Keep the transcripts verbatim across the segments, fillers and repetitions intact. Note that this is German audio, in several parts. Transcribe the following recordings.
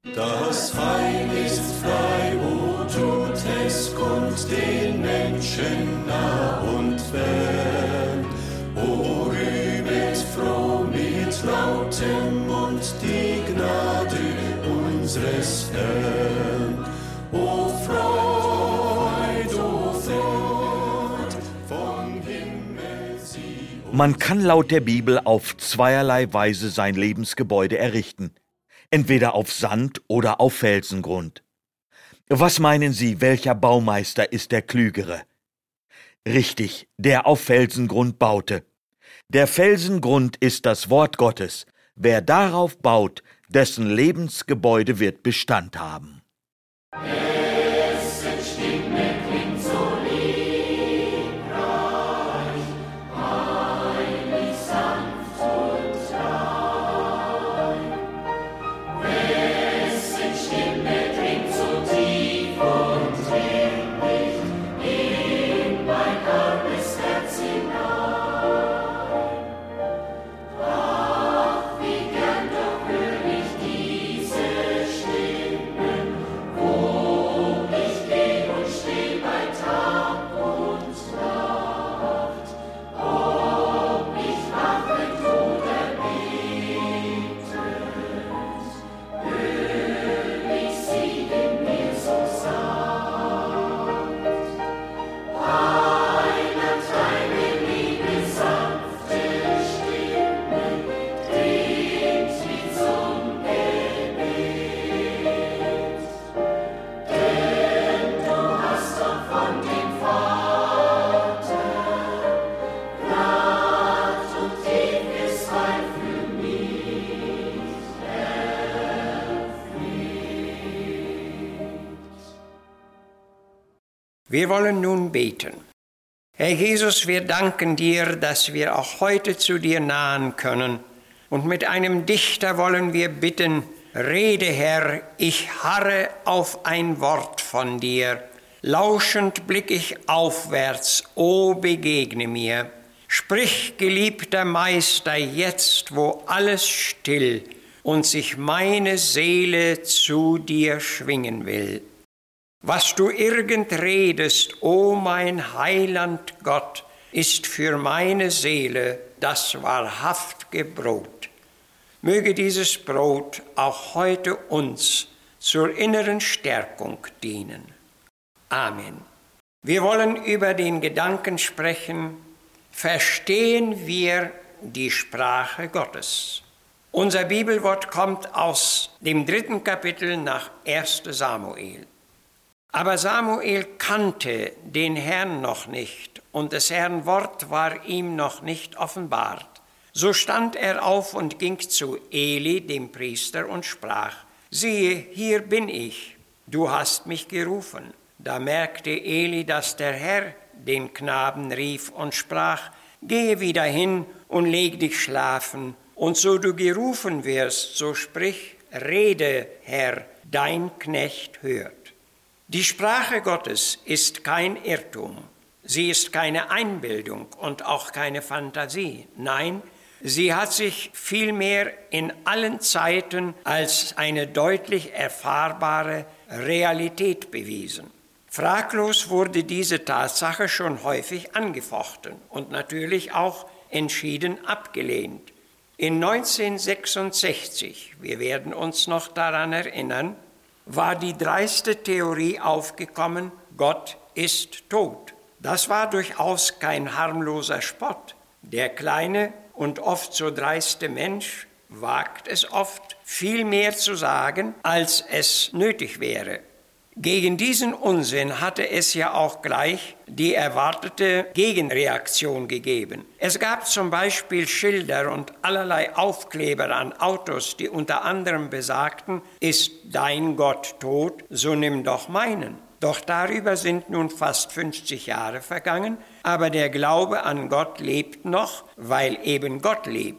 Das Heil ist frei, wo tut es kund den Menschen nah und fern. O rühmet froh mit lautem Mund die Gnade unseres Herrn. O Freud, o Freud, vom Himmel sie. Man kann laut der Bibel auf zweierlei Weise sein Lebensgebäude errichten. Entweder auf Sand oder auf Felsengrund. Was meinen Sie, welcher Baumeister ist der Klügere? Richtig, der auf Felsengrund baute. Der Felsengrund ist das Wort Gottes. Wer darauf baut, dessen Lebensgebäude wird Bestand haben. Wir wollen nun beten. Herr Jesus, wir danken dir, dass wir auch heute zu dir nahen können. Und mit einem Dichter wollen wir bitten, rede, Herr, ich harre auf ein Wort von dir. Lauschend blick ich aufwärts, o begegne mir. Sprich, geliebter Meister, jetzt, wo alles still und sich meine Seele zu dir schwingen will. Was du irgend redest, o mein Heiland Gott, ist für meine Seele das wahrhaftige Brot. Möge dieses Brot auch heute uns zur inneren Stärkung dienen. Amen. Wir wollen über den Gedanken sprechen, verstehen wir die Sprache Gottes. Unser Bibelwort kommt aus dem dritten Kapitel nach ersten Samuel. Aber Samuel kannte den Herrn noch nicht und des Herrn Wort war ihm noch nicht offenbart. So stand er auf und ging zu Eli, dem Priester, und sprach, siehe, hier bin ich, du hast mich gerufen. Da merkte Eli, dass der Herr den Knaben rief und sprach, gehe wieder hin und leg dich schlafen, und so du gerufen wirst, so sprich, rede, Herr, dein Knecht hört. Die Sprache Gottes ist kein Irrtum, sie ist keine Einbildung und auch keine Fantasie. Nein, sie hat sich vielmehr in allen Zeiten als eine deutlich erfahrbare Realität bewiesen. Fraglos wurde diese Tatsache schon häufig angefochten und natürlich auch entschieden abgelehnt. In neunzehnhundertsechsundsechzig, wir werden uns noch daran erinnern, war die dreiste Theorie aufgekommen, Gott ist tot. Das war durchaus kein harmloser Spott. Der kleine und oft so dreiste Mensch wagt es oft, viel mehr zu sagen, als es nötig wäre. Gegen diesen Unsinn hatte es ja auch gleich die erwartete Gegenreaktion gegeben. Es gab zum Beispiel Schilder und allerlei Aufkleber an Autos, die unter anderem besagten, ist dein Gott tot, so nimm doch meinen. Doch darüber sind nun fast fünfzig Jahre vergangen, aber der Glaube an Gott lebt noch, weil eben Gott lebt.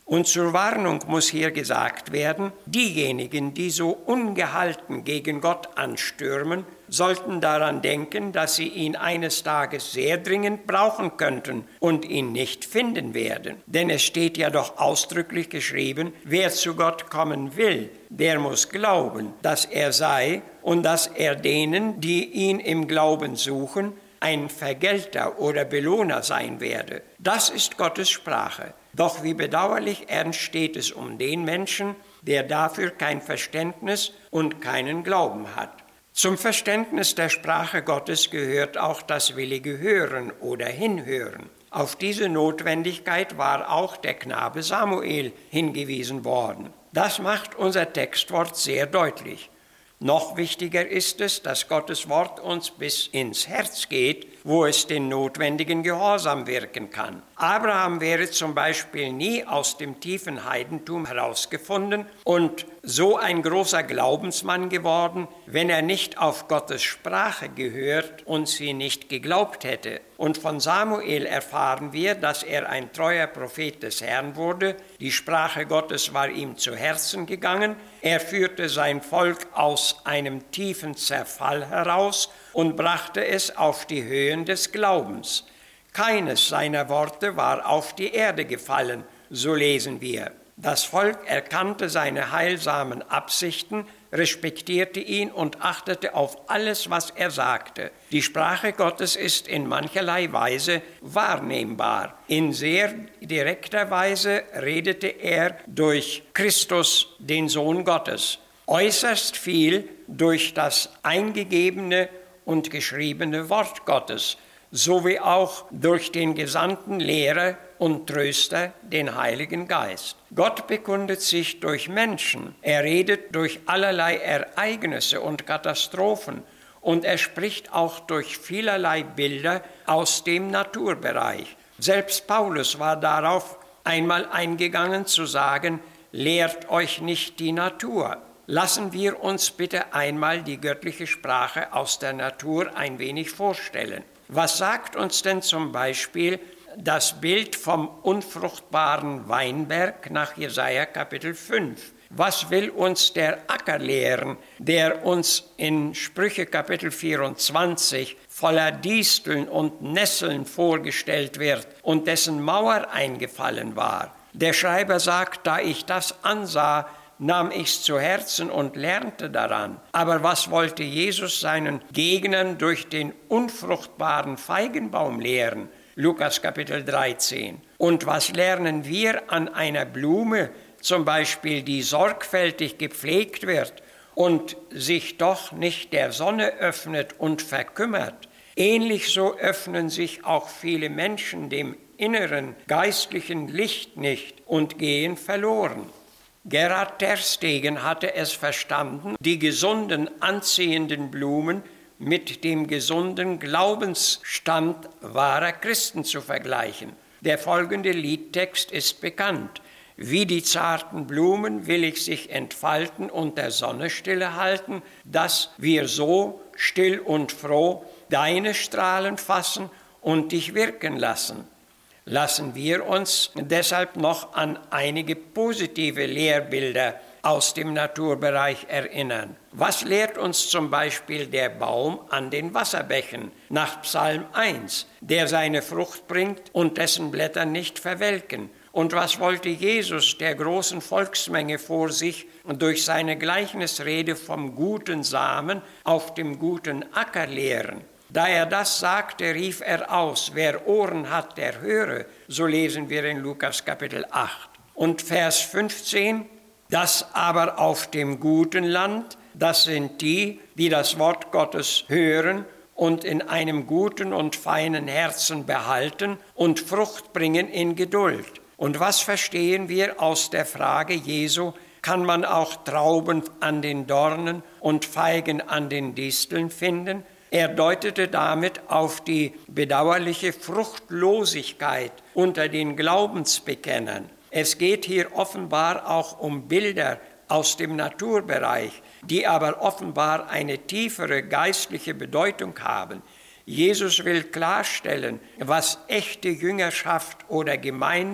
Und zur Warnung muss hier gesagt werden, diejenigen, die so ungehalten gegen Gott anstürmen, sollten daran denken, dass sie ihn eines Tages sehr dringend brauchen könnten und ihn nicht finden werden. Denn es steht ja doch ausdrücklich geschrieben, wer zu Gott kommen will, der muss glauben, dass er sei und dass er denen, die ihn im Glauben suchen, ein Vergelter oder Belohner sein werde. Das ist Gottes Sprache. Doch wie bedauerlich ernst steht es um den Menschen, der dafür kein Verständnis und keinen Glauben hat. Zum Verständnis der Sprache Gottes gehört auch das willige Hören oder Hinhören. Auf diese Notwendigkeit war auch der Knabe Samuel hingewiesen worden. Das macht unser Textwort sehr deutlich. Noch wichtiger ist es, dass Gottes Wort uns bis ins Herz geht, wo es den notwendigen Gehorsam wirken kann. Abraham wäre zum Beispiel nie aus dem tiefen Heidentum herausgefunden und so ein großer Glaubensmann geworden, wenn er nicht auf Gottes Sprache gehört und sie nicht geglaubt hätte. Und von Samuel erfahren wir, dass er ein treuer Prophet des Herrn wurde. Die Sprache Gottes war ihm zu Herzen gegangen. Er führte sein Volk aus einem tiefen Zerfall heraus und brachte es auf die Höhen des Glaubens. Keines seiner Worte war auf die Erde gefallen, so lesen wir. Das Volk erkannte seine heilsamen Absichten, respektierte ihn und achtete auf alles, was er sagte. Die Sprache Gottes ist in mancherlei Weise wahrnehmbar. In sehr direkter Weise redete er durch Christus, den Sohn Gottes. Äußerst viel durch das eingegebene und geschriebene Wort Gottes, sowie auch durch den gesandten Lehrer und Tröster, den Heiligen Geist. Gott bekundet sich durch Menschen, er redet durch allerlei Ereignisse und Katastrophen und er spricht auch durch vielerlei Bilder aus dem Naturbereich. Selbst Paulus war darauf einmal eingegangen zu sagen, lehrt euch nicht die Natur. Lassen wir uns bitte einmal die göttliche Sprache aus der Natur ein wenig vorstellen. Was sagt uns denn zum Beispiel das Bild vom unfruchtbaren Weinberg nach Jesaja Kapitel fünf? Was will uns der Acker lehren, der uns in Sprüche Kapitel vierundzwanzig voller Disteln und Nesseln vorgestellt wird und dessen Mauer eingefallen war? Der Schreiber sagt, da ich das ansah, nahm ich's zu Herzen und lernte daran. Aber was wollte Jesus seinen Gegnern durch den unfruchtbaren Feigenbaum lehren? Lukas Kapitel dreizehn. Und was lernen wir an einer Blume, zum Beispiel, die sorgfältig gepflegt wird und sich doch nicht der Sonne öffnet und verkümmert? Ähnlich so öffnen sich auch viele Menschen dem inneren geistlichen Licht nicht und gehen verloren. Gerhard Terstegen hatte es verstanden, die gesunden, anziehenden Blumen mit dem gesunden Glaubensstand wahrer Christen zu vergleichen. Der folgende Liedtext ist bekannt. Wie die zarten Blumen will ich sich entfalten und der Sonne stille halten, dass wir so still und froh deine Strahlen fassen und dich wirken lassen. Lassen wir uns deshalb noch an einige positive Lehrbilder aus dem Naturbereich erinnern. Was lehrt uns zum Beispiel der Baum an den Wasserbächen nach Psalm eins, der seine Frucht bringt und dessen Blätter nicht verwelken? Und was wollte Jesus der großen Volksmenge vor sich durch seine Gleichnisrede vom guten Samen auf dem guten Acker lehren? Da er das sagte, rief er aus, wer Ohren hat, der höre, so lesen wir in Lukas Kapitel acht. Und Vers fünfzehn, das aber auf dem guten Land, das sind die, die das Wort Gottes hören und in einem guten und feinen Herzen behalten und Frucht bringen in Geduld. Und was verstehen wir aus der Frage Jesu, kann man auch Trauben an den Dornen und Feigen an den Disteln finden? Er deutete damit auf die bedauerliche Fruchtlosigkeit unter den Glaubensbekennern. Es geht hier offenbar auch um Bilder aus dem Naturbereich, die aber offenbar eine tiefere geistliche Bedeutung haben. Jesus will klarstellen, was echte Jüngerschaft oder Gemeinde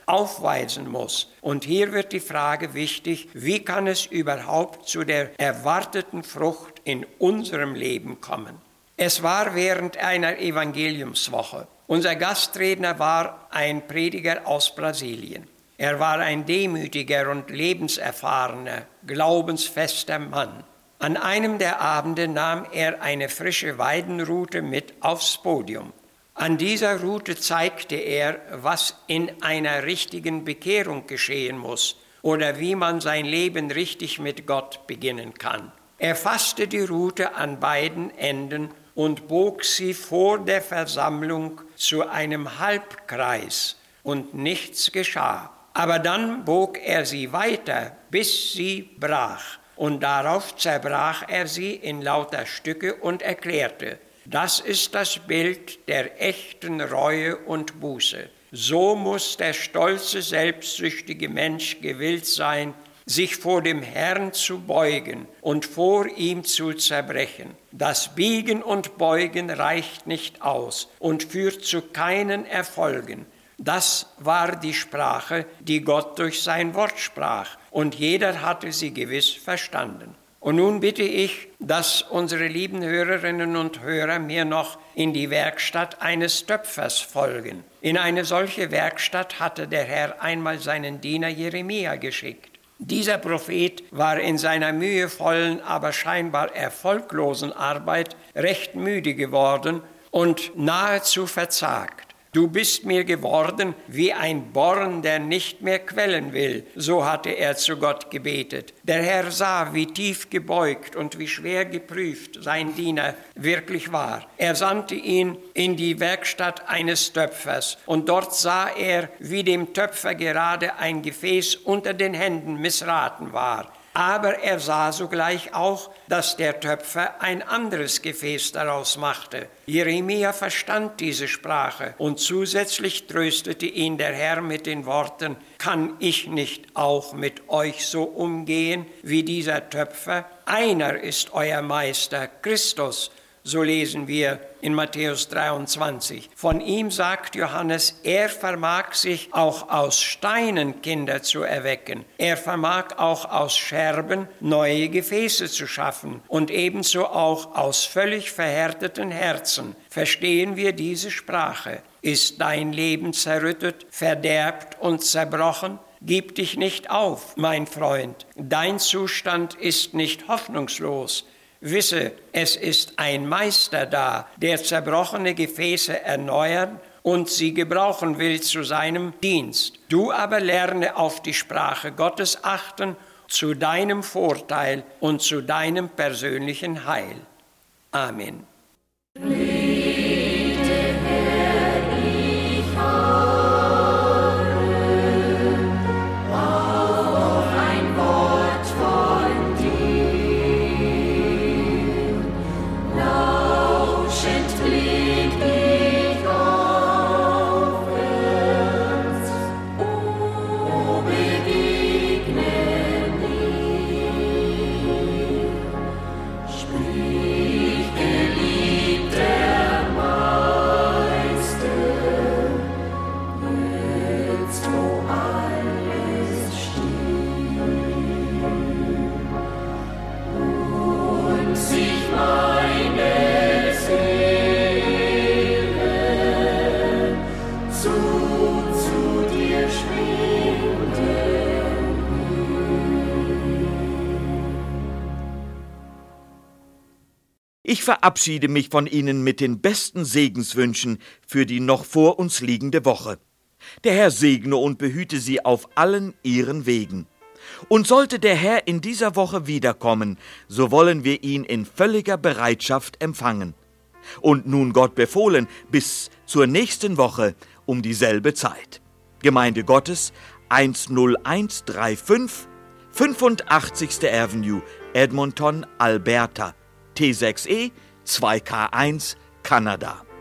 aufweisen muss. Und hier wird die Frage wichtig, wie kann es überhaupt zu der erwarteten Frucht in unserem Leben kommen? Es war während einer Evangeliumswoche. Unser Gastredner war ein Prediger aus Brasilien. Er war ein demütiger und lebenserfahrener, glaubensfester Mann. An einem der Abende nahm er eine frische Weidenrute mit aufs Podium. An dieser Rute zeigte er, was in einer richtigen Bekehrung geschehen muss oder wie man sein Leben richtig mit Gott beginnen kann. Er fasste die Rute an beiden Enden und bog sie vor der Versammlung zu einem Halbkreis, und nichts geschah. Aber dann bog er sie weiter, bis sie brach, und darauf zerbrach er sie in lauter Stücke und erklärte: Das ist das Bild der echten Reue und Buße. So muss der stolze, selbstsüchtige Mensch gewillt sein, sich vor dem Herrn zu beugen und vor ihm zu zerbrechen. Das Biegen und Beugen reicht nicht aus und führt zu keinen Erfolgen. Das war die Sprache, die Gott durch sein Wort sprach, und jeder hatte sie gewiss verstanden. Und nun bitte ich, dass unsere lieben Hörerinnen und Hörer mir noch in die Werkstatt eines Töpfers folgen. In eine solche Werkstatt hatte der Herr einmal seinen Diener Jeremia geschickt. Dieser Prophet war in seiner mühevollen, aber scheinbar erfolglosen Arbeit recht müde geworden und nahezu verzagt. Du bist mir geworden wie ein Born, der nicht mehr quellen will, so hatte er zu Gott gebetet. Der Herr sah, wie tief gebeugt und wie schwer geprüft sein Diener wirklich war. Er sandte ihn in die Werkstatt eines Töpfers, und dort sah er, wie dem Töpfer gerade ein Gefäß unter den Händen missraten war. Aber er sah sogleich auch, dass der Töpfer ein anderes Gefäß daraus machte. Jeremia verstand diese Sprache, und zusätzlich tröstete ihn der Herr mit den Worten: Kann ich nicht auch mit euch so umgehen wie dieser Töpfer? Einer ist euer Meister, Christus. So lesen wir in Matthäus dreiundzwanzig. Von ihm sagt Johannes, er vermag sich auch aus Steinen Kinder zu erwecken. Er vermag auch aus Scherben neue Gefäße zu schaffen und ebenso auch aus völlig verhärteten Herzen. Verstehen wir diese Sprache? Ist dein Leben zerrüttet, verderbt und zerbrochen? Gib dich nicht auf, mein Freund. Dein Zustand ist nicht hoffnungslos. Wisse, es ist ein Meister da, der zerbrochene Gefäße erneuern und sie gebrauchen will zu seinem Dienst. Du aber lerne auf die Sprache Gottes achten, zu deinem Vorteil und zu deinem persönlichen Heil. Amen. Ich verabschiede mich von Ihnen mit den besten Segenswünschen für die noch vor uns liegende Woche. Der Herr segne und behüte Sie auf allen Ihren Wegen. Und sollte der Herr in dieser Woche wiederkommen, so wollen wir ihn in völliger Bereitschaft empfangen. Und nun Gott befohlen, bis zur nächsten Woche um dieselbe Zeit. Gemeinde Gottes eins null eins drei fünf, fünfundachtzigste Avenue, Edmonton, Alberta, T sechs E zwei K eins, Kanada.